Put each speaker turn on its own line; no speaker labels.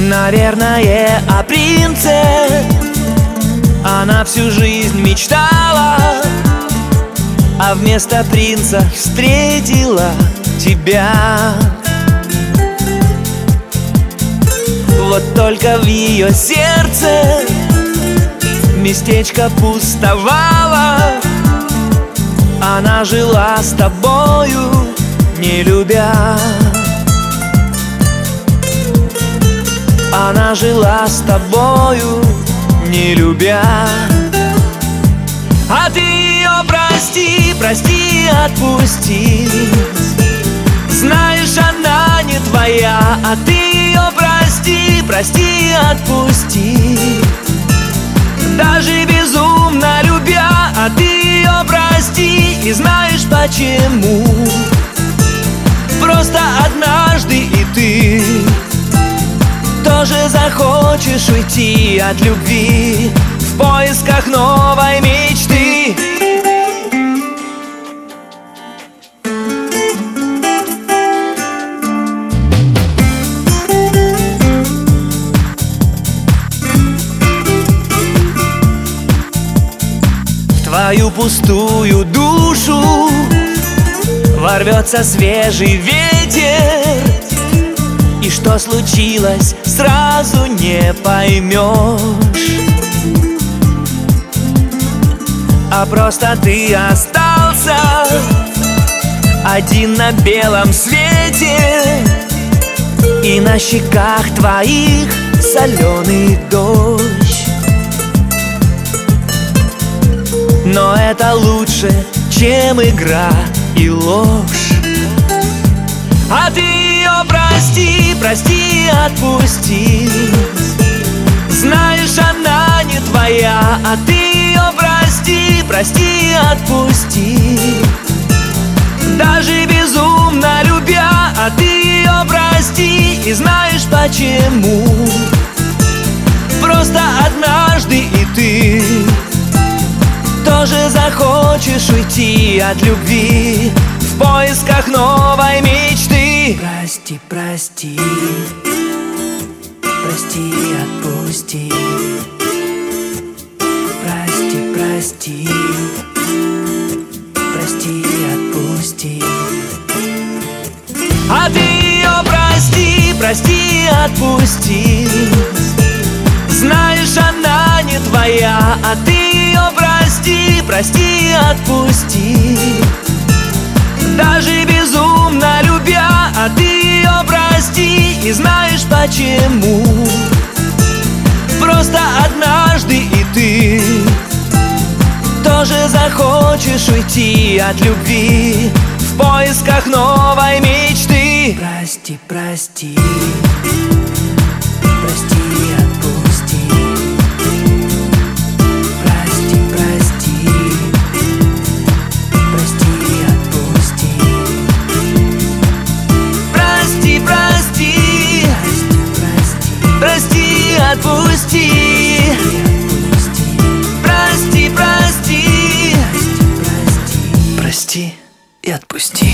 Наверное, о принце она всю жизнь мечтала, а вместо принца встретила тебя. Вот только в ее сердце местечко пустовало. Она жила с тобою, не любя. Она жила с тобою, не любя. А ты ее прости, прости, отпусти. Знаешь, она не твоя. А ты ее прости, прости, отпусти. Даже безумно любя. А ты ее прости, и знаешь почему? Просто однажды и ты тоже захочешь уйти от любви в поисках новой мечты. В твою пустую душу ворвется свежий ветер, и что случилось, сразу не поймешь. А просто ты остался один на белом свете, и на щеках твоих соленый дождь. Но это лучше, чем игра и ложь. А ты ее прости, прости, отпусти. Знаешь, она не твоя. А ты ее прости, прости, отпусти. Даже безумно любя. А ты ее прости, и знаешь почему? Просто однажды и ты тоже захочешь уйти от любви в поисках новой мечты.
Прости, прости, прости, отпусти. Прости, прости, прости, отпусти.
А ты ее прости, прости, отпусти. Знаешь, она не твоя. А ты ее прости, прости, отпусти. Даже безумно любя. А ты ее прости, и знаешь почему? Просто однажды и ты тоже захочешь уйти от любви в поисках новой мечты.
Прости, прости, прости, отпусти. Прости, прости, прости, отпусти.
Прости, прости, прости, отпусти. Прости, прости,
прости и отпусти.